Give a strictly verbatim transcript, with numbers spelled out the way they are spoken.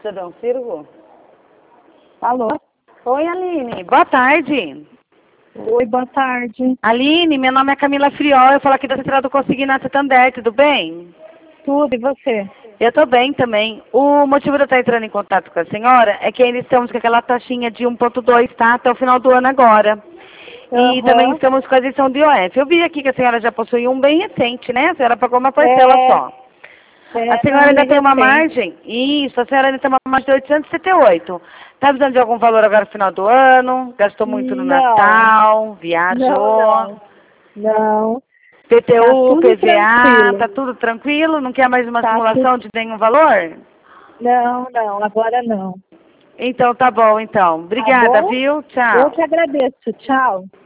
Você dá um circo? Alô? Oi, Aline. Boa tarde. Oi, boa tarde. Aline, meu nome é Camila Friol. Eu falo aqui da Central do Consignado Santander. Tudo bem? Tudo, e você? Eu tô bem também. O motivo de eu estar entrando em contato com a senhora é que ainda estamos com aquela taxinha de um ponto dois, tá? Até o final do ano agora. E Uhum. também estamos com a edição de I O F. Eu vi aqui que a senhora já possui um bem recente, né? A senhora pagou uma parcela É, só. é, A senhora ainda bem tem uma recente. margem? Isso, a senhora ainda tem uma margem de oitocentos e setenta e oito. Está precisando de algum valor agora no final do ano? Gastou muito no Não, Natal? não, Viajou? não, não. Tá P T U, tudo P V A, tranquilo. tá tudo tranquilo? Não quer mais uma Tá tudo... simulação de nenhum valor? Não, não, agora não. Então tá bom, então. Tá Obrigada, bom? viu? Eu Tchau. que agradeço. Tchau.